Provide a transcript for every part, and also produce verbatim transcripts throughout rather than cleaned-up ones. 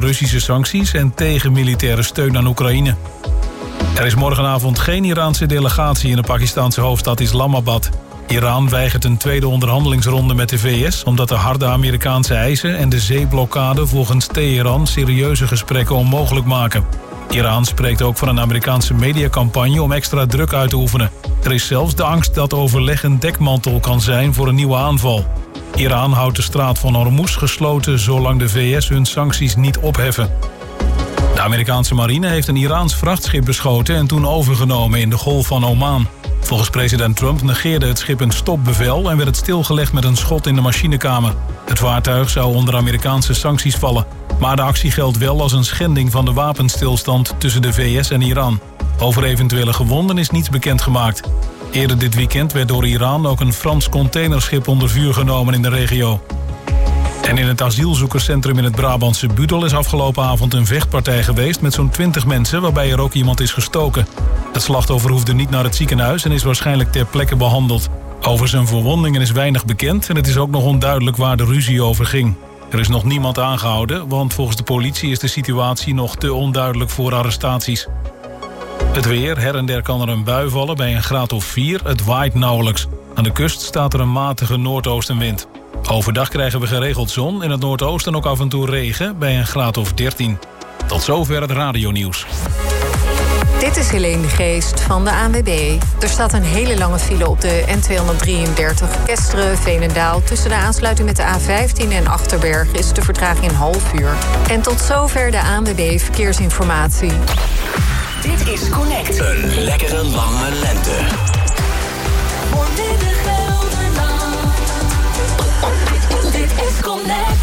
Russische sancties en tegen militaire steun aan Oekraïne. Er is morgenavond geen Iraanse delegatie in de Pakistanse hoofdstad Islamabad. Iran weigert een tweede onderhandelingsronde met de V S... omdat de harde Amerikaanse eisen en de zeeblokkade volgens Teheran serieuze gesprekken onmogelijk maken. Iran spreekt ook van een Amerikaanse mediacampagne om extra druk uit te oefenen. Er is zelfs de angst dat overleg een dekmantel kan zijn voor een nieuwe aanval. Iran houdt de straat van Hormuz gesloten zolang de V S hun sancties niet opheffen. De Amerikaanse marine heeft een Iraans vrachtschip beschoten en toen overgenomen in de Golf van Oman. Volgens president Trump negeerde het schip een stopbevel en werd het stilgelegd met een schot in de machinekamer. Het vaartuig zou onder Amerikaanse sancties vallen. Maar de actie geldt wel als een schending van de wapenstilstand tussen de V S en Iran. Over eventuele gewonden is niets bekendgemaakt. Eerder dit weekend werd door Iran ook een Frans containerschip onder vuur genomen in de regio. En in het asielzoekerscentrum in het Brabantse Budel is afgelopen avond een vechtpartij geweest met zo'n twintig mensen waarbij er ook iemand is gestoken. Het slachtoffer hoefde niet naar het ziekenhuis en is waarschijnlijk ter plekke behandeld. Over zijn verwondingen is weinig bekend en het is ook nog onduidelijk waar de ruzie over ging. Er is nog niemand aangehouden, want volgens de politie is de situatie nog te onduidelijk voor arrestaties. Het weer, her en der kan er een bui vallen bij een graad of vier. Het waait nauwelijks. Aan de kust staat er een matige noordoostenwind. Overdag krijgen we geregeld zon, in het noordoosten ook af en toe regen bij een graad of dertien. Tot zover het radionieuws. Dit is Helene de Geest van de A N W B. Er staat een hele lange file op de N tweehonderddrieëndertig Kesteren-Veenendaal. Tussen de aansluiting met de A vijftien en Achterberg is de vertraging een half uur. En tot zover de A N W B Verkeersinformatie. Dit is Connect. Een lekkere lange lente. Volledig Gelderland. Dit is Connect.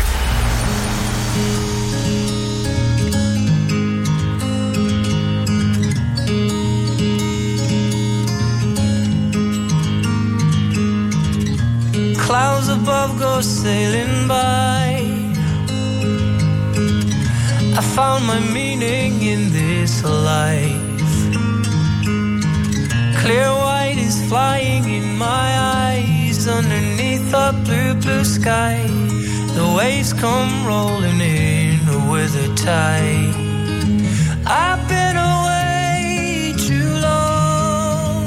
Clouds above go sailing by. I found my meaning in this life. Clear white is flying in my eyes. Underneath the blue, blue sky, the waves come rolling in with the tide. I've been away too long,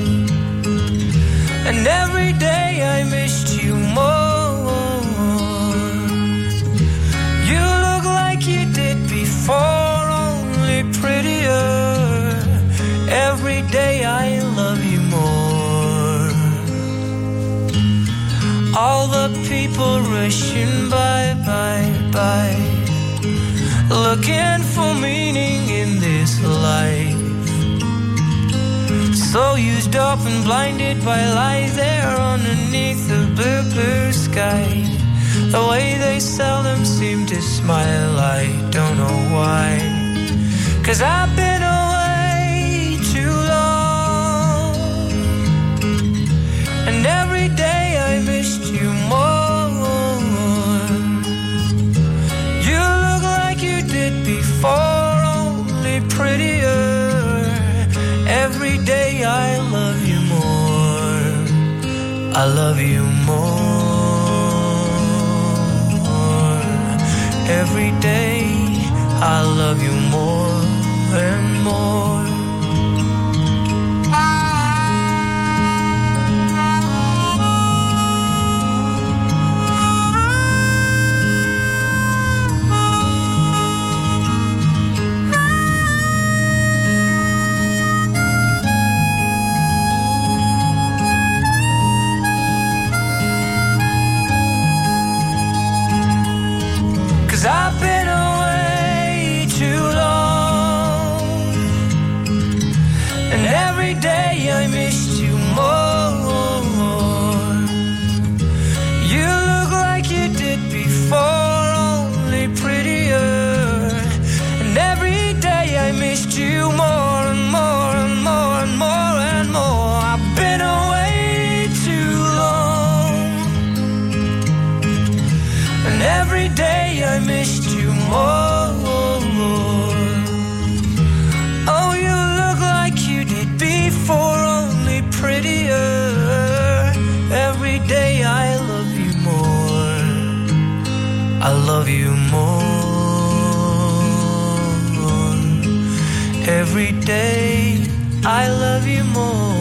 and every day I missed you more. You look like you did before, only prettier. Every day I love you more. All the people rushing by, by, by, looking for meaning in this life. So used up and blinded by lies there underneath the blue, blue sky. The way they seldom seem to smile, I don't know why. 'Cause I've been away too long, and every day I missed you more. You look like you did before, only prettier. Every day I love you more. I love you more. Every day I love you more and more. I've been away too long, and every day I missed you more. You look like you did before, only prettier. And every day I missed you more and more and more and more and more. I've been away too long, and every day I missed you more. Oh, you look like you did before, only prettier. Every day I love you more. I love you more. every day I love you more.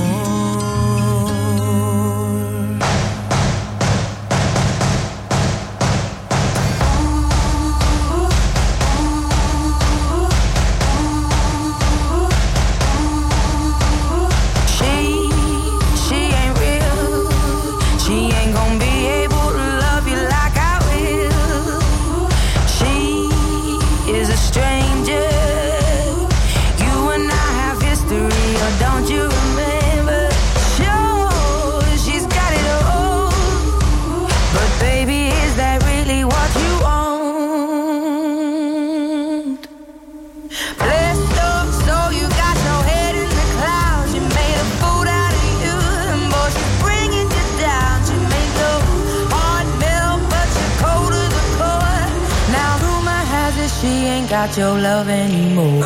Got your love anymore.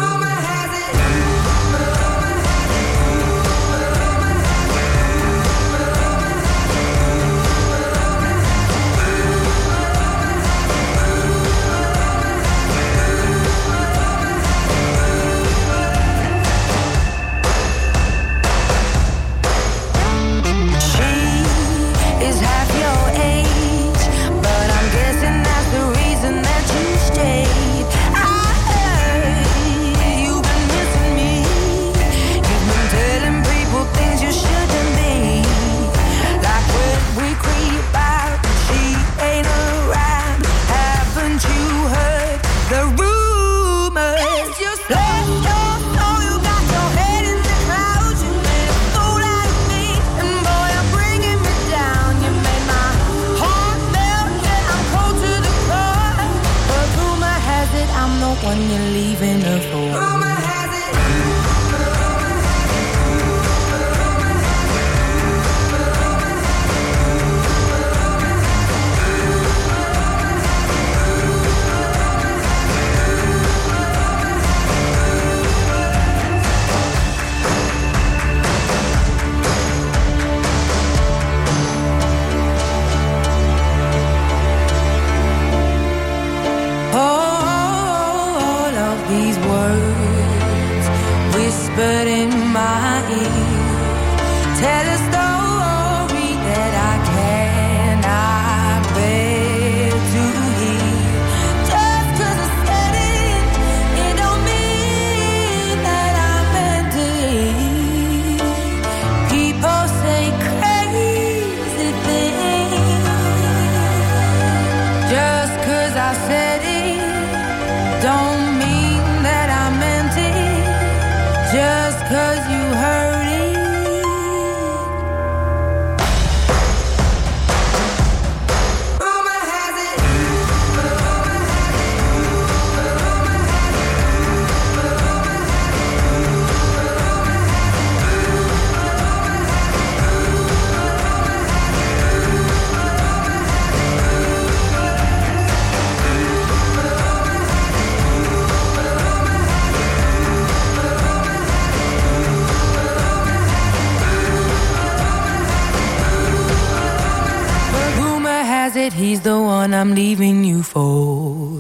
He's the one I'm leaving you for.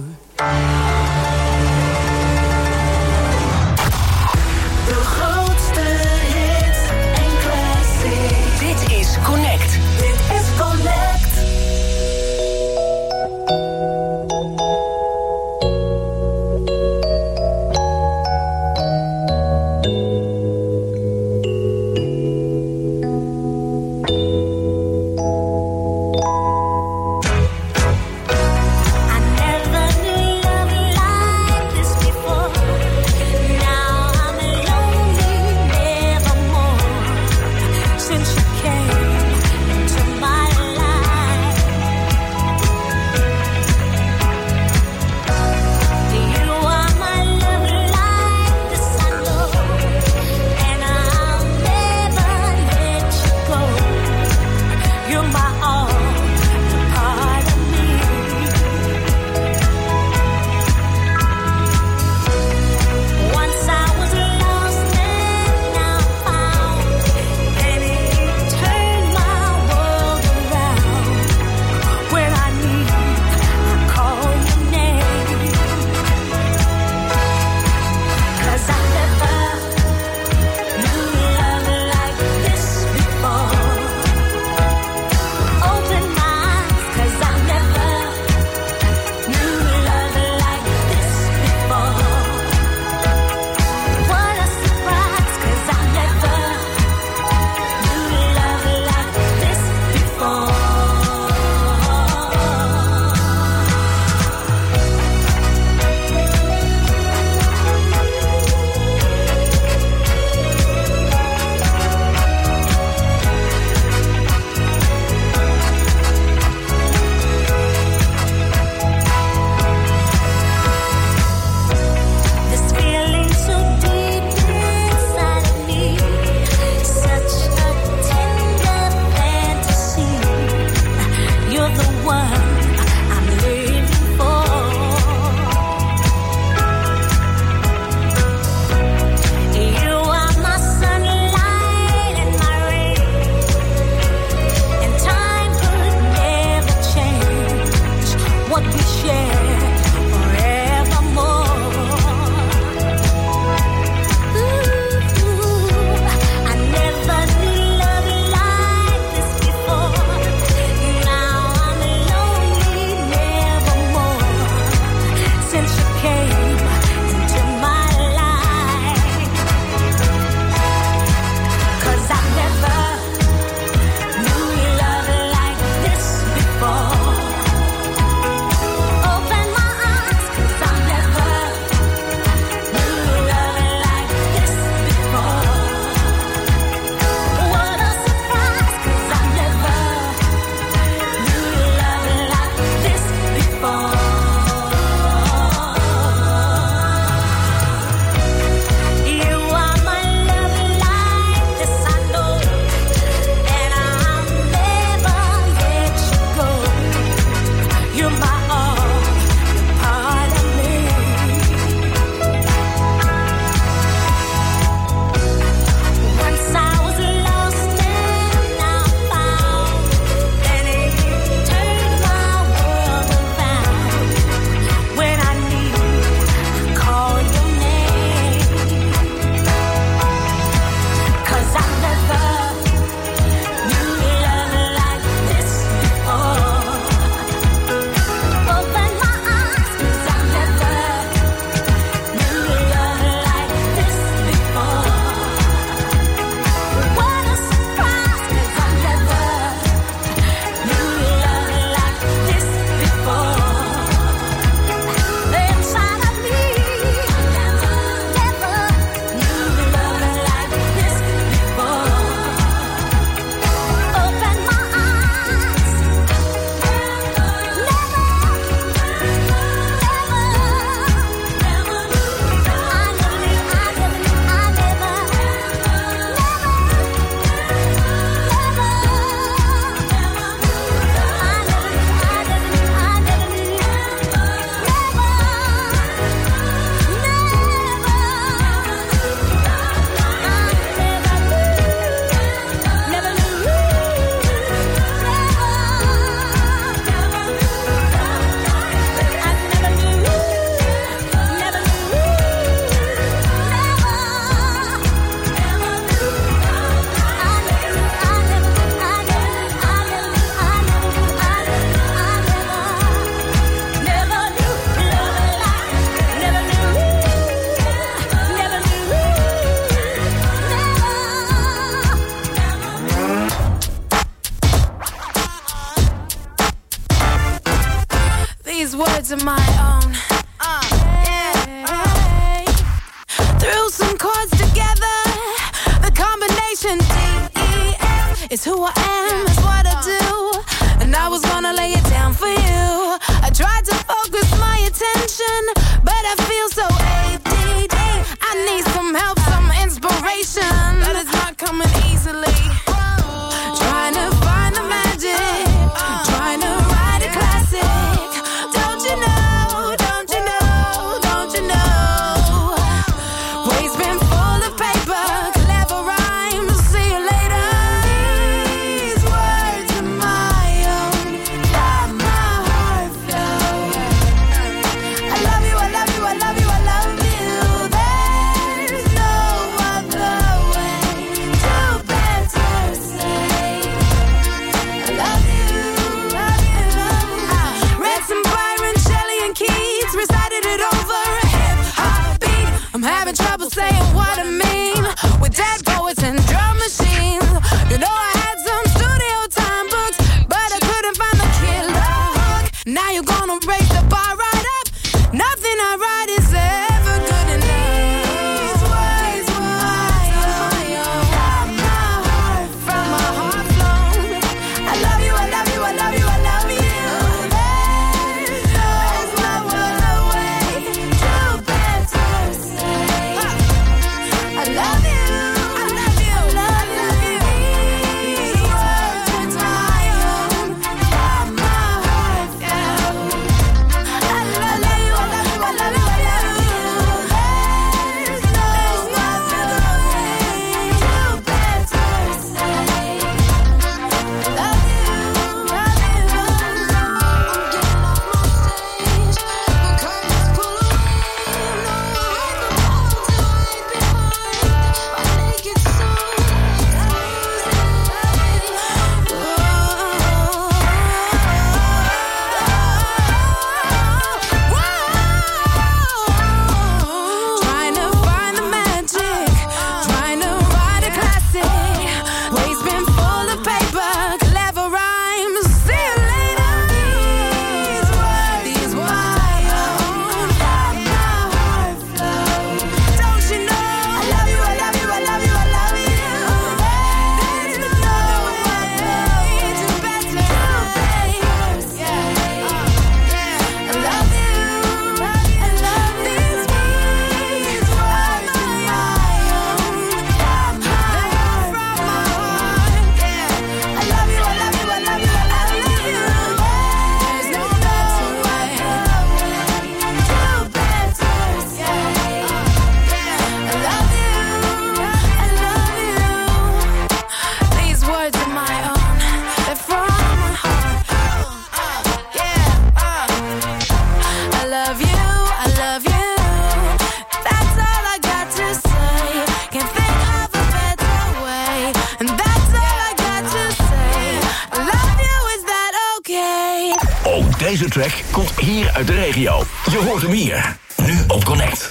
De grootste hits en classics. Dit is Connect. Dit is Connect. I never H and D E F. It's who I am, it's what I do. And I was gonna lay it down for you. I tried to focus my attention, but I feel so A D D. I need some help, some inspiration. That is not coming easily. Trying to find the magic, trying to write a classic. Don't you know, don't you know, don't you know? Waves been full of paper, clever rhymes, see you later. These words are my own, let my heart flow. I love you, I love you, I love you, I love you. There's no other way to better say I love you, love you, love you. Read some Byron, Shelley and Keats, recited it over a hip hop beat. I'm having trouble saying what I mean with dead poets and drum machines. You know I had some studio time books, but I couldn't find the killer hook. Now you're gonna raise the bar right up. Nothing I write is ever good enough. These words were my own, from my heart, from my heart flown. I love you, I love you, I love you, I love you. There's no other way to better say I love you, I love you, love you. These words are my own, from my heart flown. I love you, I love you, I love you, I love you. There's no other way to better say I love you, love you, love you. I'm getting off my stage, the curtains pull away. No, I don't want to hide behind my naked Trying to find the magic, trying to write a classic. Waves been full of paper, clever rhymes. See you later. These words, these words, my own, from my heart flow. Don't you know? I love you, I love you, I love you, I love you. There's no other way to better say I love you, I love these words are my own, from my heart, from my heart. I love you, I love you, I love you, I love you. There's no better way to better say I love you, I love you. These words are my own, they're from my heart. Yeah, I love you, I love you. That's all I got to say. Can't think of a better way. And that's all I got to say. I love you, is that okay? Ook deze track komt hier uit de regio. Je hoort hem hier. Nu op Connect.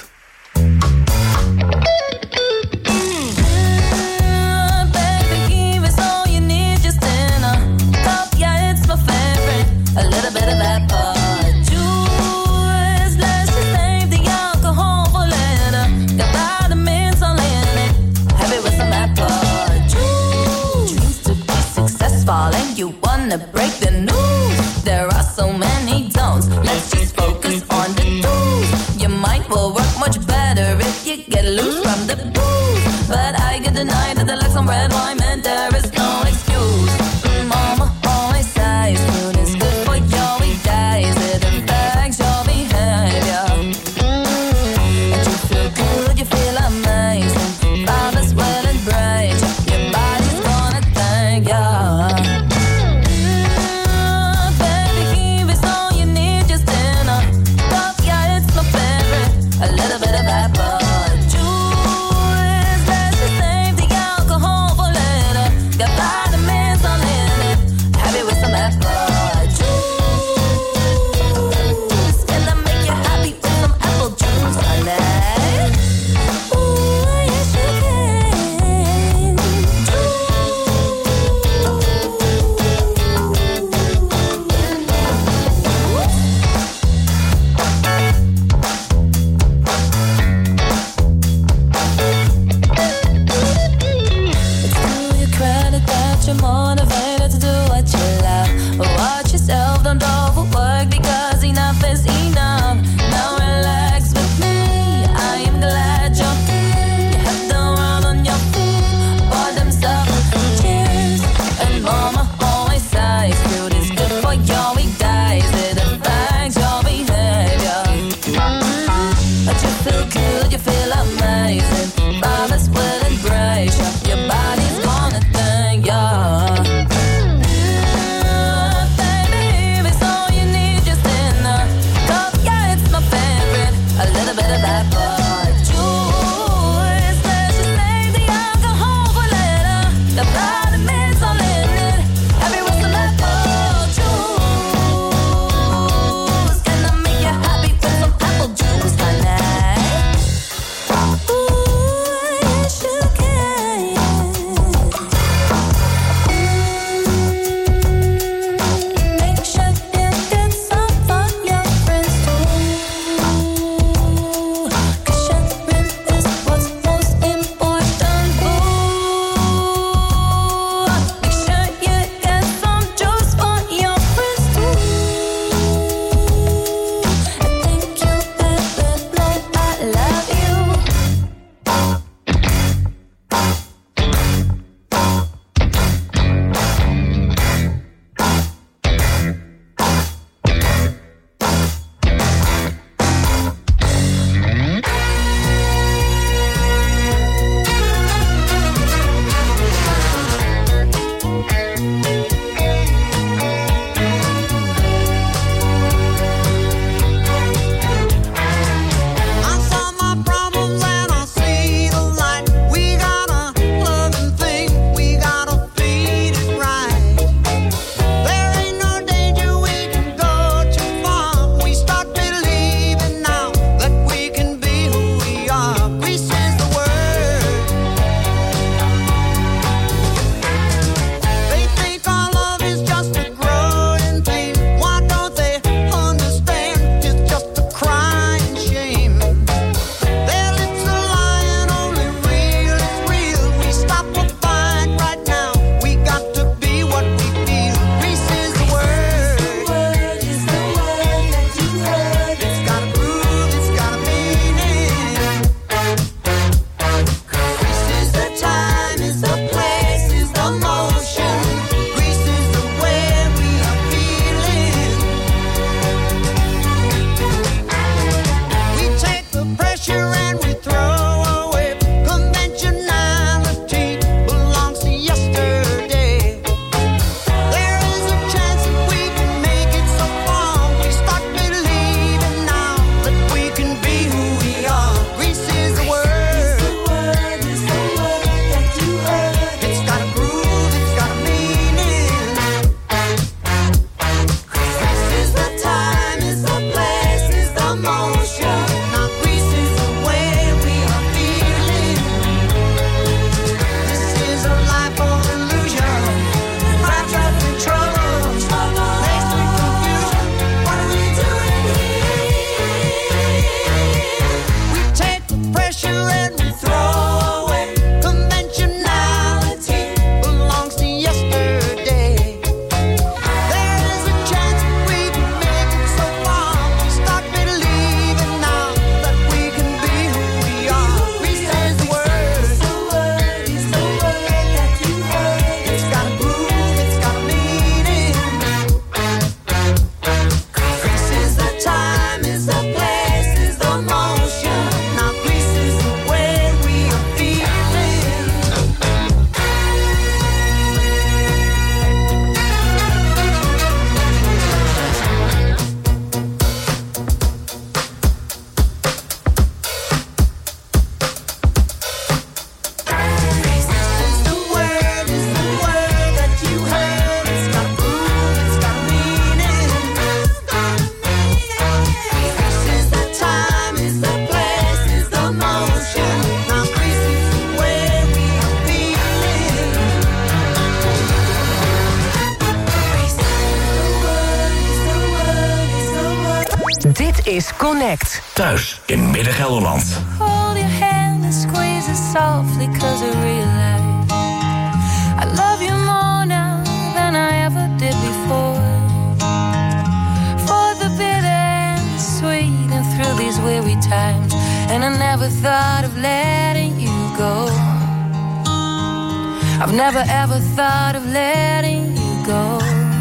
Baby, give us all you need, just in a cup. Yeah, it's my favorite. A little bit of apple juice. Let's just save the alcohol for later. Got vitamins all in it. Have it with some apple juice. Dreams to be successful, and you wanna break the news. There are so many don'ts. Let's just focus on the do's. Your mind will work much better if you get loose from the booze. But I get denied that I like some red wine, and there is no excuse. Mama always says food is good for your guys. It affects your behavior. And you feel good, you feel amazing. Love is well and bright. Your body's gonna thank you. Baby, give us all you need, just in a cup. Yeah, it's my favorite. A little bit of apple juice. Let's just save the alcohol for later. pressure and we throw away conventionality belongs to yesterday. There is a chance that we can make it so far. We start believing now that we can be who we are. Greece is the word. It's the word that you heard. It's got a groove, it's got a meaning. Greece is the time, is the place, is the motion. Now Greece is the way we are feeling. This is a life of illusion. Crowd trapped in trouble, laced with confusion. What are we doing here? We take the pressure and we throw away conventionality belongs to yesterday. There is a chance that we can make it so far. We start believing now that we can be who we are. Greece is the word. It's the word, it's the word that you heard. It's got a groove, it's got a meaning. Greece is the time, is the place, is the motion. Now Greece is the way we are feeling. Greece is the word, is the word that you heard. It's got a groove, it's got a meaning. Greece is the time, is the place, is the motion. Now Greece is the way we are feeling. Greece is the word, is the word, is the word. Dit is Connect. Thuis in Midden-Gelderland. Hold your hand and squeeze it softly, cause I realize I love you more now than I ever did before. For the bitter and the sweet, and through these weary times, and I never thought of letting you go. I've never ever thought of letting you go.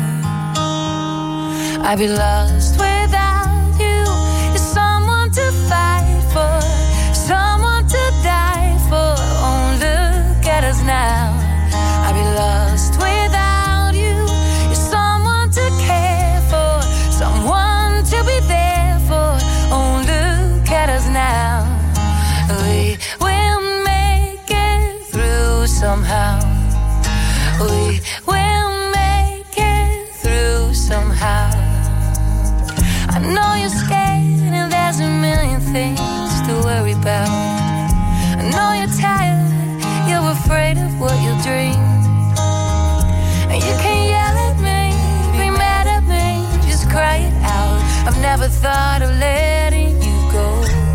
I'd be lost without you. You're someone to fight for, someone to die for. Oh, look at us now. I'd be lost without you. You're someone to care for, someone to be there for. Oh, look at us now. We will make it through somehow. We will make it through somehow. I know you're scared and there's a million things to worry about. I know you're tired, you're afraid of what you'll dream. And you can yell at me, be mad at me, just cry it out. I've never thought of letting you go.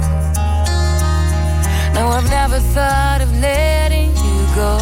No, I've never thought of letting you go.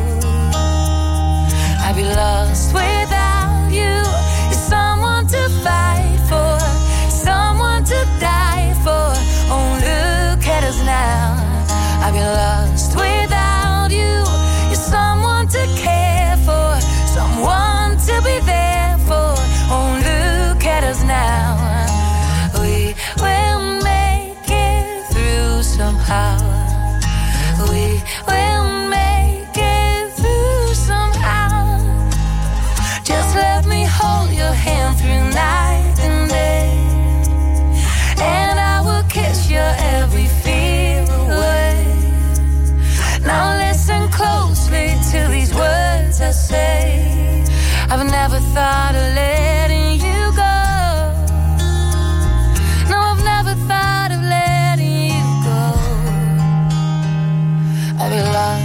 I'd be lost without you. You're someone to fight for, someone to die for. Oh, look at us now. I'd be lost without you. You're someone to care for, someone to be there for. Oh, look at us now. We will make it through somehow. We will make it through somehow. Just let me hold your hand through night and day, and I will kiss your every fear away. Now listen closely to these words I say. I've never thought of letting you go. No, I've never thought of letting you go. I'd be lost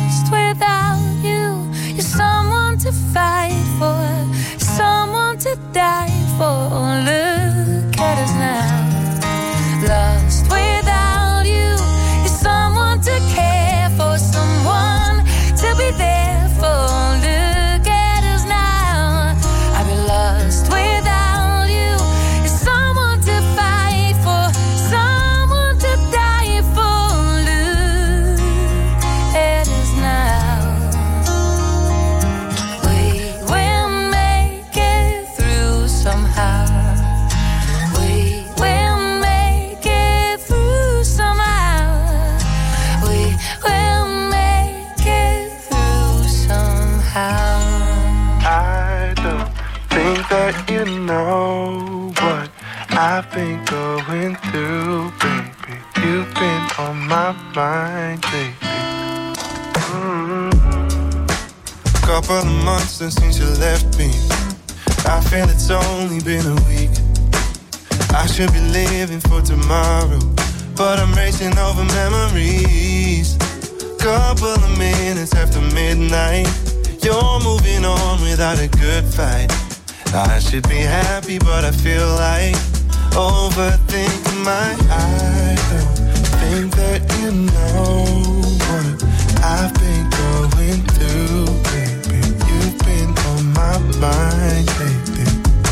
been going through, baby. You've been on my mind, baby. Mm-hmm. Couple of months since you left me. I feel it's only been a week. I should be living for tomorrow, but I'm racing over memories. Couple of minutes after midnight, you're moving on without a good fight. I should be happy, but I feel like overthinking my I don't think that you know what I've been going through, baby. You've been on my mind, baby.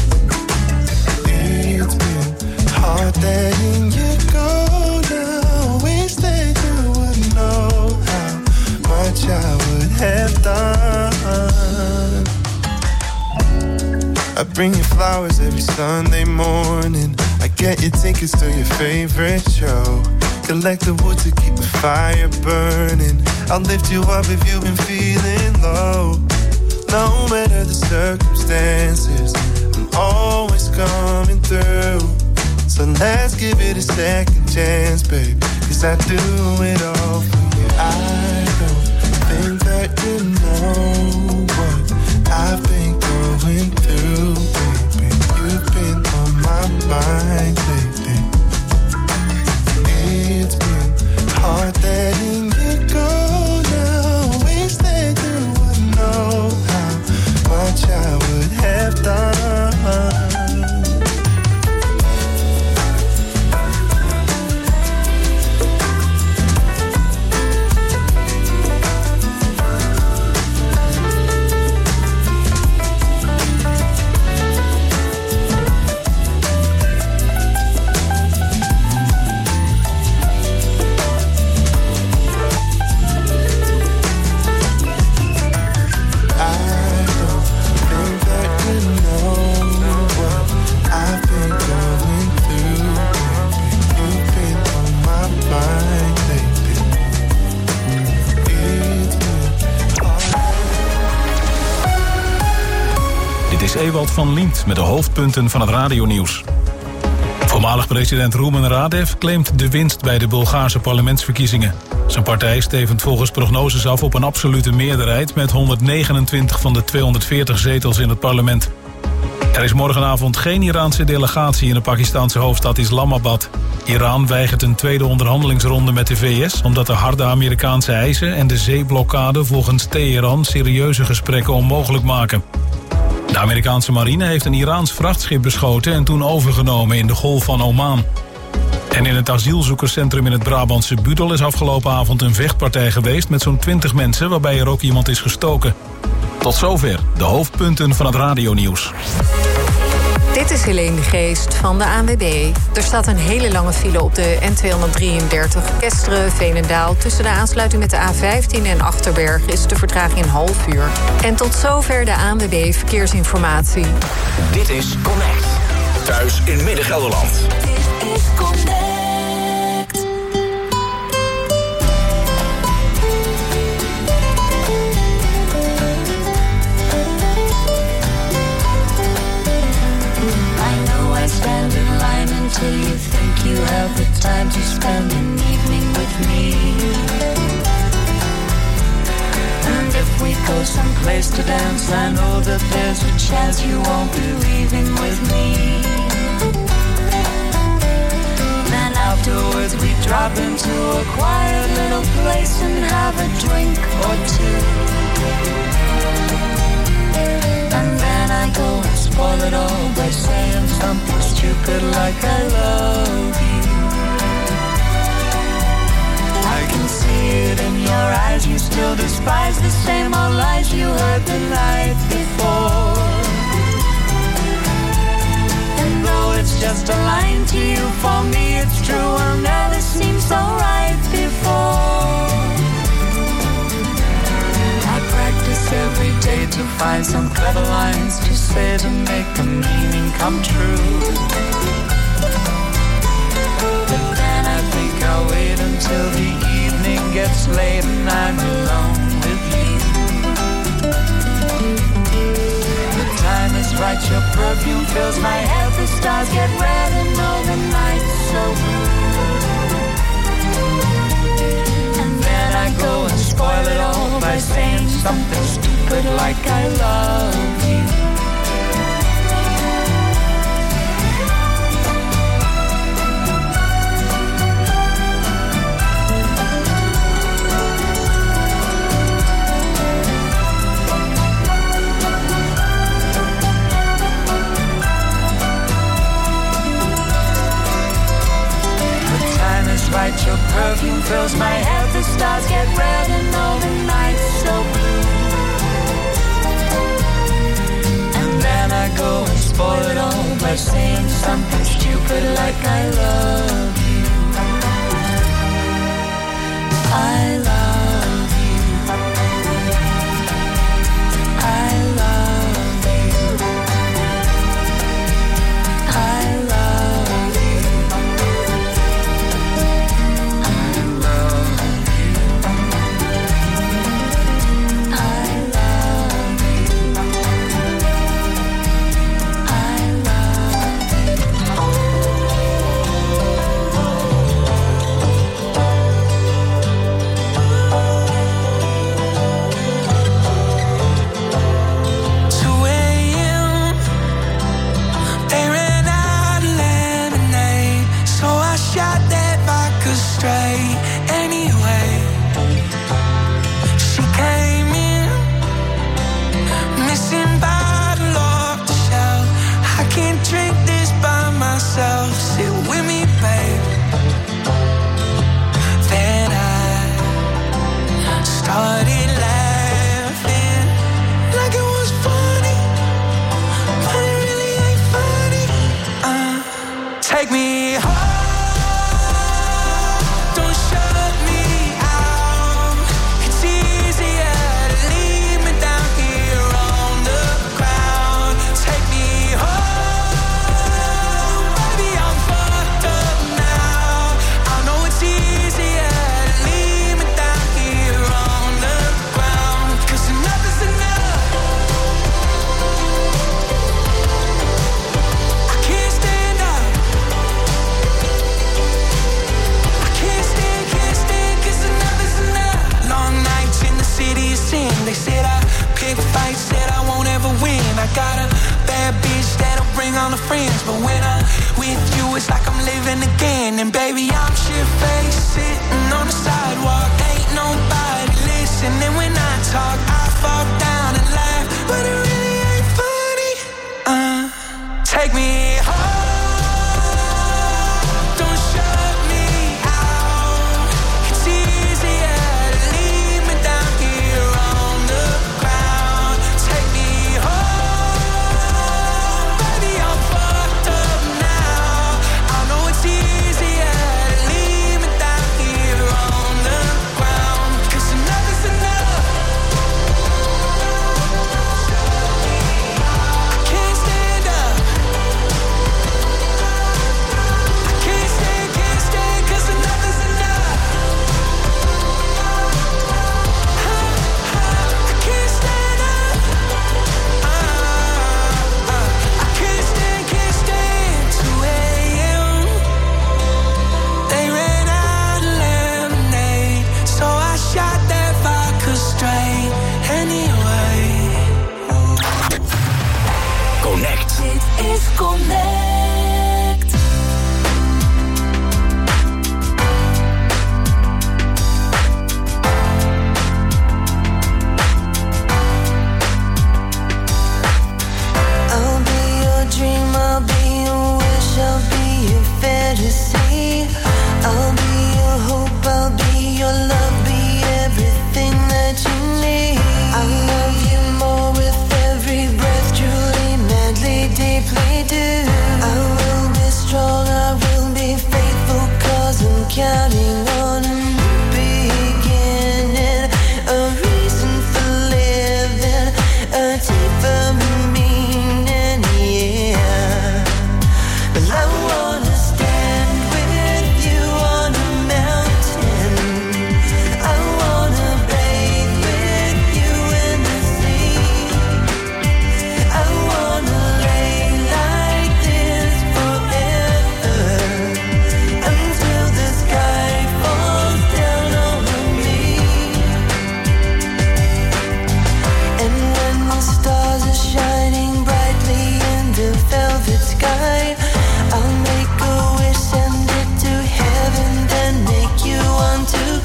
It's been hard letting you go now. Wish that you would know how much I would have done. I bring you flowers every Sunday morning. I get you tickets to your favorite show. Collect the wood to keep the fire burning. I'll lift you up if you've been feeling low. No matter the circumstances, I'm always coming through. So let's give it a second chance, babe, 'cause I do it all for you. I don't think that you know what I've been going through, baby. You've been on my mind lately. It's been hard letting you go now. Wish that you would know how much I would have done. Ewald van Liemt met de hoofdpunten van het radionieuws. Voormalig president Rumen Radev claimt de winst bij de Bulgaarse parlementsverkiezingen. Zijn partij stevend volgens prognoses af op een absolute meerderheid met honderdnegenentwintig van de tweehonderdveertig zetels in het parlement. Er is morgenavond geen Iraanse delegatie in de Pakistanse hoofdstad Islamabad. Iran weigert een tweede onderhandelingsronde met de V S... omdat de harde Amerikaanse eisen en de zeeblokkade volgens Teheran serieuze gesprekken onmogelijk maken. De Amerikaanse marine heeft een Iraans vrachtschip beschoten en toen overgenomen in de Golf van Oman. En in het asielzoekerscentrum in het Brabantse Budel is afgelopen avond een vechtpartij geweest met zo'n twintig mensen, waarbij er ook iemand is gestoken. Tot zover de hoofdpunten van het radionieuws. Dit is Helene de Geest van de A N W B. Er staat een hele lange file op de N tweehonderddrieëndertig Kesteren-Veenendaal. Tussen de aansluiting met de A vijftien en Achterberg is de vertraging een half uur. En tot zover de A N W B Verkeersinformatie. Dit is Connect. Thuis in Midden-Gelderland. Dit is Connect. Stand in line until you think you have the time to spend an evening with me. And if we go someplace to dance, I know that there's a chance you won't be leaving with me. Then afterwards we drop into a quiet little place and have a drink or two. And then I go and spoil it all by saying something stupid like I love you. I can see it in your eyes, you still despise the same old lies you heard the night before. And though it's just a line to you, for me it's true, will never seem so right before. Every day to find some clever lines to say to make the meaning come true. But then I think I'll wait until the evening gets late and I'm alone with you. The time is right, your perfume fills my head, the stars get red and all the nights so blue. And then I go and spoil it all by saying something stupid like I love you. Right, your perfume fills my head. The stars get red and all the nights so blue. And then I go and spoil it all by saying something stupid like I love you. I love you. I love you. I love you.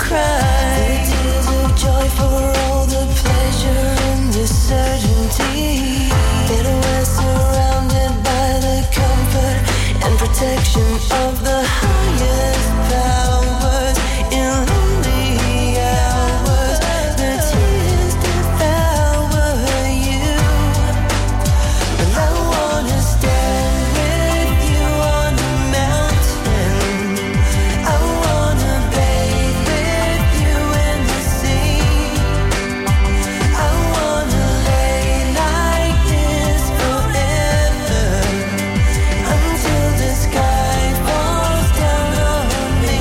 cry. The tears of joy for all the pleasure and the certainty that we're surrounded by the comfort and protection of the highest powers. In lonely hours, the tears devour you, but I wanna stand with you on the mountain. I wanna bathe with you in the sea. I wanna lay like this forever, until the sky falls down on me.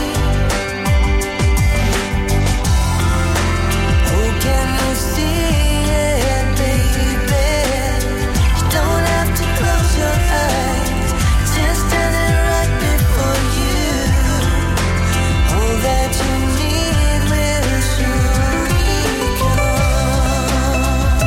Oh, can you see it, baby? You don't have to close your eyes, just standing right before you. All that you need will surely come.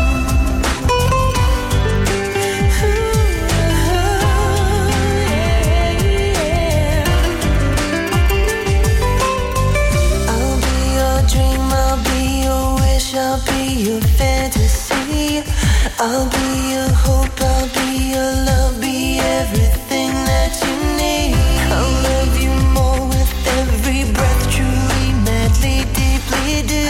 I'll be your dream, I'll be your wish, I'll be your fantasy. I'll be your hope, I'll be your love, be everything that you need. I'll love you more with every breath, truly, madly, deeply do.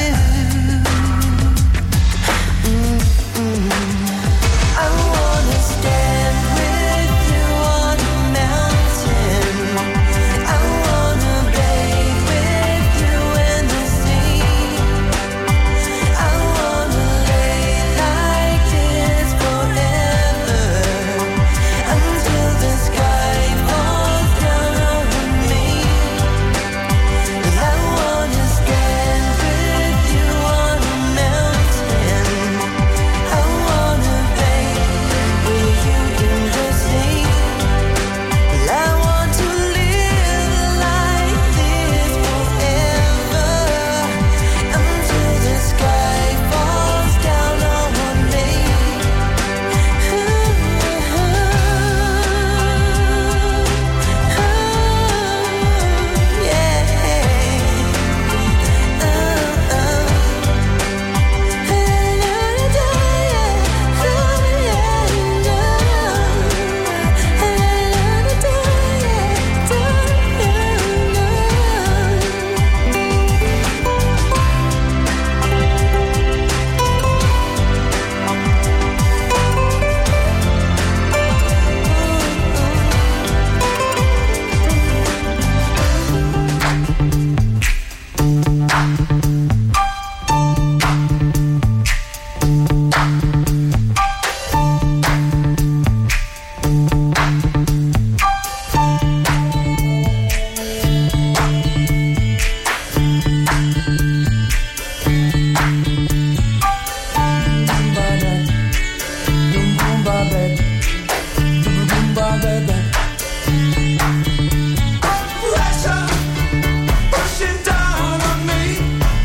Mm-mm. I wanna stand with you on the mountain. I wanna bathe with you in the sea. I wanna lay like this forever, until the sky falls down on me. And I wanna stand with you on the mountain. I wanna bathe with you in the sea. But I want to live like this forever, until the sky falls down on me. Pressure pushing down on me.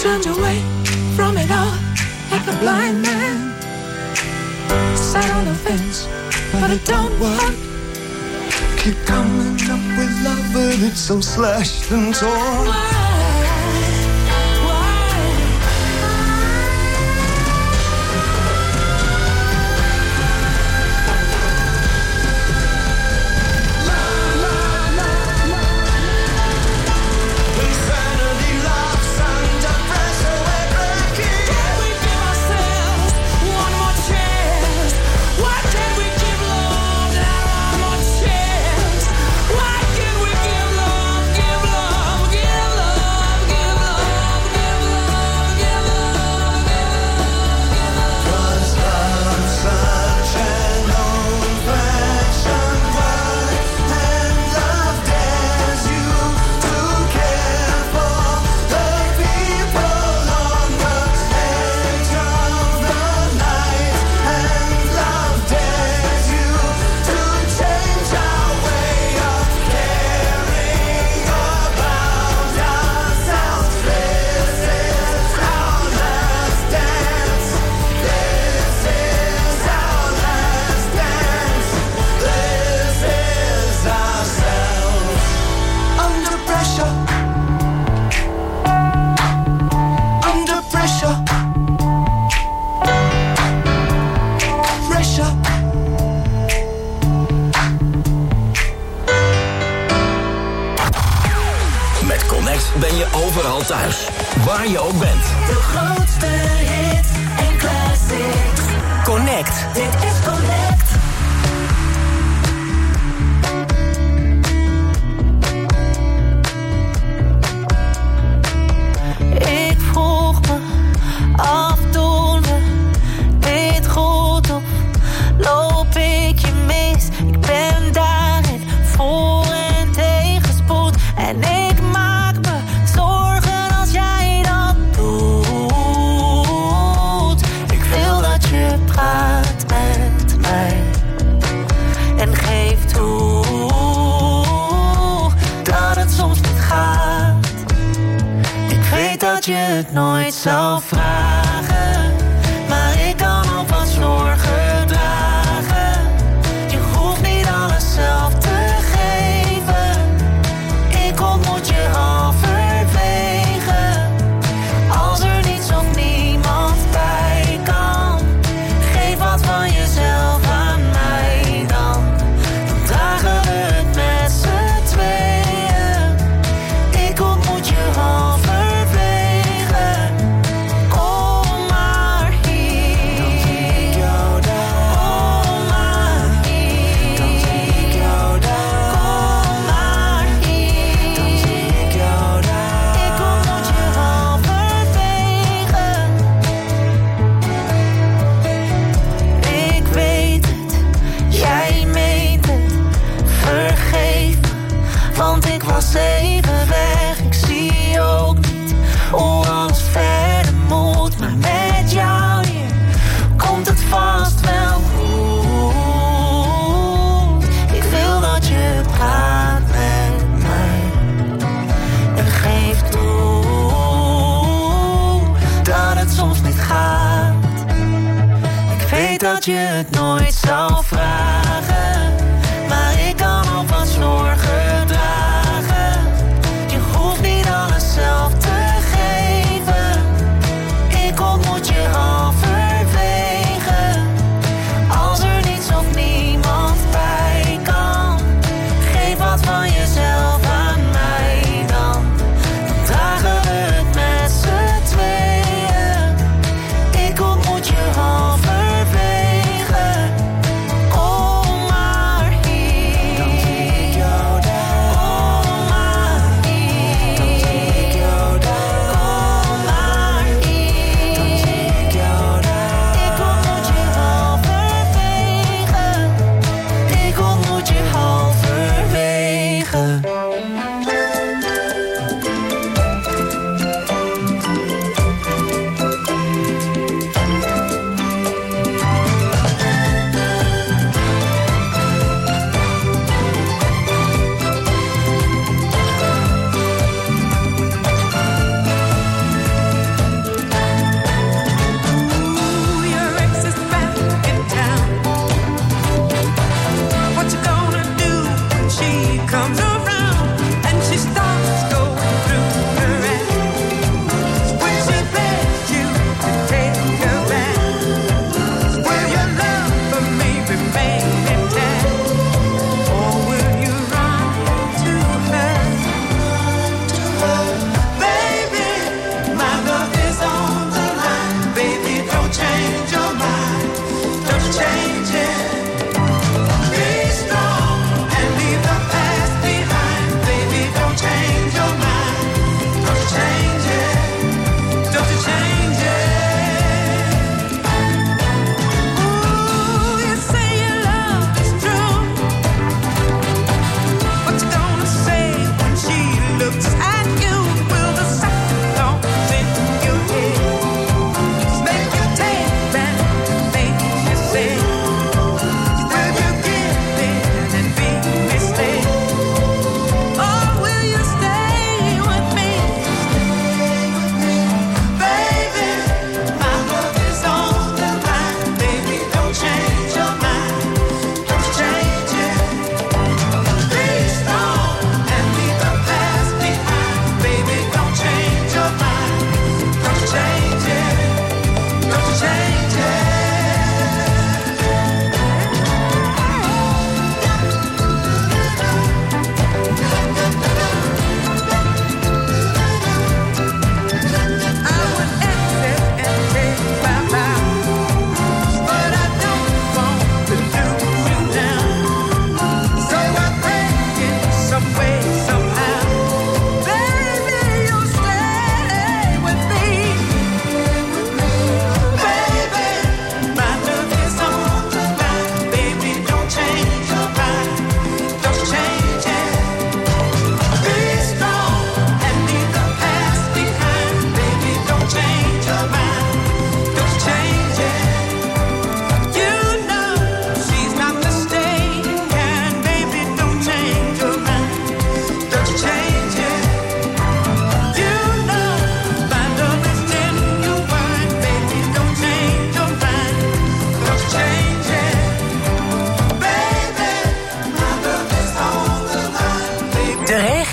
turned away from it all like a blind man. Sat on the fence, but it don't work. Keep coming up with love, but it's so slashed and torn. Why? Ben je overal thuis, waar je ook bent. De grootste hit en classics. Connect. Dit is Connect. Ik vroeg me af, doen we dit goed of loop ik je mis? Ik ben daarin voor en tegenspoed en ik maak me zorgen als jij dat doet. Ik wil dat je praat met mij en geef toe dat het soms niet gaat. Ik weet dat je het nooit zal vragen, maar ik kan ook wat zorgen dragen. Je hoeft niet alles zelf te geven. Ik ontmoet je halverwege. Als er niets of niemand bij kan, geef wat van jezelf aan mij dan. Dan dragen we het met z'n tweeën. Ik ontmoet je halverwege. Kom maar hier. Dan zie ik jou daar. Kom maar hier. Dan zie ik jou daar. Kom maar hier. Dan zie ik jou daar. Ik ontmoet je halverwege. Ik weet het, jij meent het. Vergeef me, want ik was even weg. Ik zie ook niet hoe alles verder moet. Maar met jou hier komt het vast wel goed. Ik wil dat je praat met mij en geef toe dat het soms niet gaat. Ik weet dat je het nooit zal vragen, maar ik kan ook wat zorgen dragen. Je hoeft niet alles zelf te geven. Ik ontmoet je halverwege. Als er niets of niemand bij kan, geef wat van jezelf aan mij dan. Dan dragen we het met z'n tweeën. Ik ontmoet je halverwege. Kom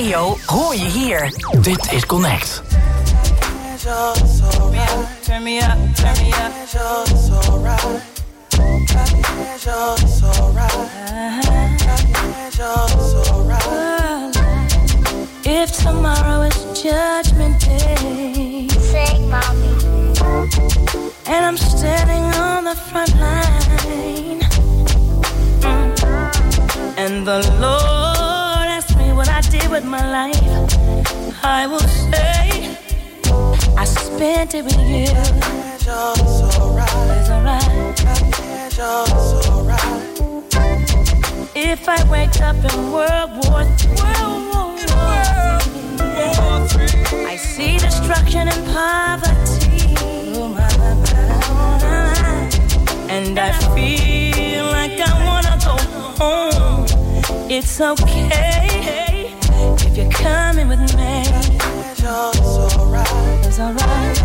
radio hoor je hier. Dit is Connect. Turn me up, turn me up. If tomorrow is Judgment Day, sing, mommy. And I'm standing on the front line, mm. and the Lord asked me what I did with my life, I will say I spent it with you. It's alright. If I wake up in World War Three, I see destruction and poverty, and I feel like I wanna go home. It's okay if you're coming with me. It's alright. It's alright.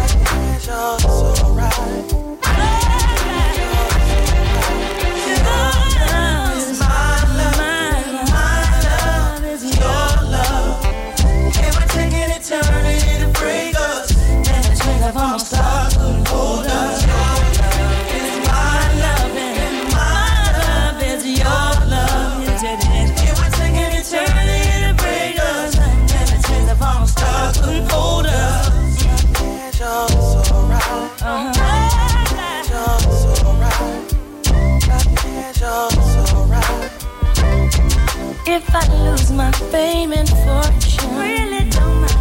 Eternity to break us, and the chains of our stars couldn't hold us. It's my love, and my love is your love. It would take an eternity to break us, and the chains of our stars couldn't hold us. It's alright. It's alright. It's alright. If I lose my fame and fortune, really don't matter.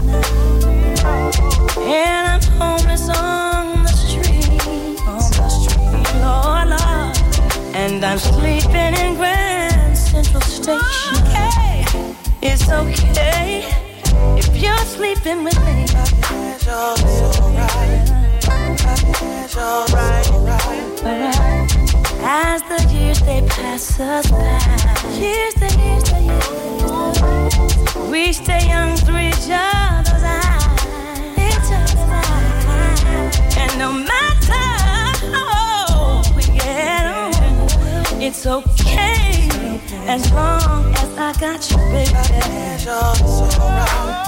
And I'm homeless on the street, on the street, Lord, Lord. And I'm sleeping in Grand Central Station. Okay. It's okay if you're sleeping with me. It's alright. It's alright. Alright. As the years they pass us by, years, the years, the years, we stay young through each other's eyes, each other's eyes. And no matter how old we get on, it's okay as long as I got you, baby. It's alright.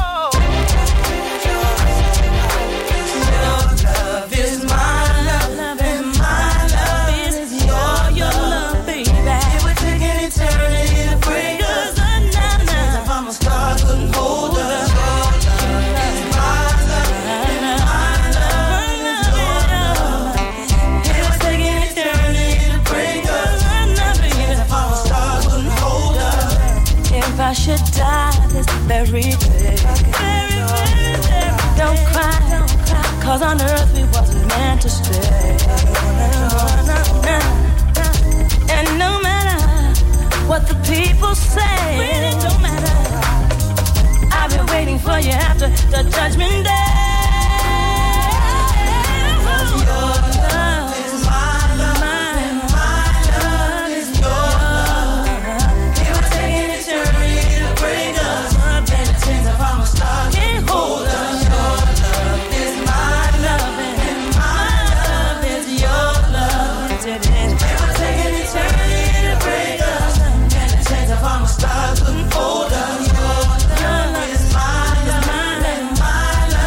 Your love is my love, and my love is your, your love, baby. It would take an eternity to break us. I'm a star, couldn't hold us. Your love is my love, and my love is your love. It would take an eternity to break us. If I'm a star, couldn't hold us. If I should die this very day, don't cry, don't cry, 'cause on earth we wasn't meant to stay. And no matter what the people say, really don't matter. I've been waiting for you after the judgment day. Your love is my love, and my love is your love. It would take an eternity to break us, and the chains of our stars can't hold us. Your love is my love, and my love is your love. It would take an eternity to break us, and the chains of our stars couldn't hold us. Your love is my love, and my love.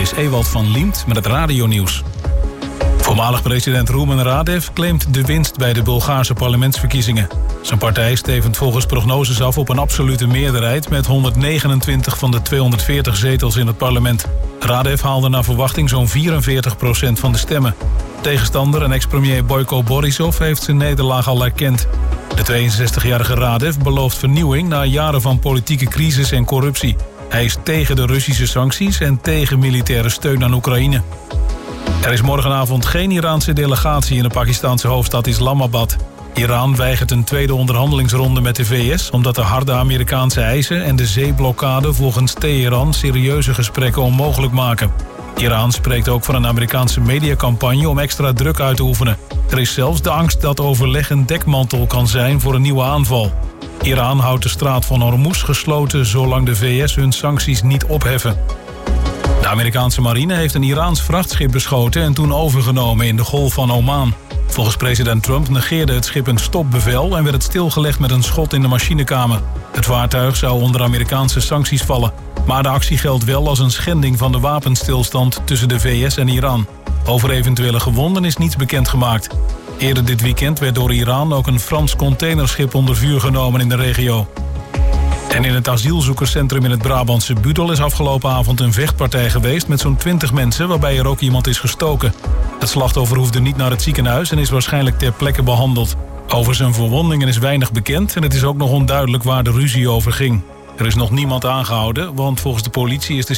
is Ewald van Liemt met het radionieuws. Voormalig president Rumen Radev claimt de winst bij de Bulgaarse parlementsverkiezingen. Zijn partij stevend volgens prognoses af op een absolute meerderheid met honderdnegenentwintig van de tweehonderdveertig zetels in het parlement. Radev haalde naar verwachting zo'n vierenveertig procent van de stemmen. Tegenstander en ex-premier Boyko Borisov heeft zijn nederlaag al erkend. De tweeënzestigjarige Radev belooft vernieuwing na jaren van politieke crisis en corruptie. Hij is tegen de Russische sancties en tegen militaire steun aan Oekraïne. Er is morgenavond geen Iraanse delegatie in de Pakistanse hoofdstad Islamabad. Iran weigert een tweede onderhandelingsronde met de V S... omdat de harde Amerikaanse eisen en de zeeblokkade volgens Teheran serieuze gesprekken onmogelijk maken. Iran spreekt ook van een Amerikaanse mediacampagne om extra druk uit te oefenen. Er is zelfs de angst dat overleg een dekmantel kan zijn voor een nieuwe aanval. Iran houdt de straat van Hormuz gesloten zolang de V S hun sancties niet opheffen. De Amerikaanse marine heeft een Iraans vrachtschip beschoten en toen overgenomen in de Golf van Oman. Volgens president Trump negeerde het schip een stopbevel en werd het stilgelegd met een schot in de machinekamer. Het vaartuig zou onder Amerikaanse sancties vallen. Maar de actie geldt wel als een schending van de wapenstilstand tussen de V S en Iran. Over eventuele gewonden is niets bekendgemaakt. Eerder dit weekend werd door Iran ook een Frans containerschip onder vuur genomen in de regio. En in het asielzoekerscentrum in het Brabantse Budel is afgelopen avond een vechtpartij geweest met zo'n twintig mensen waarbij er ook iemand is gestoken. Het slachtoffer hoefde niet naar het ziekenhuis en is waarschijnlijk ter plekke behandeld. Over zijn verwondingen is weinig bekend en het is ook nog onduidelijk waar de ruzie over ging. Er is nog niemand aangehouden, want volgens de politie is de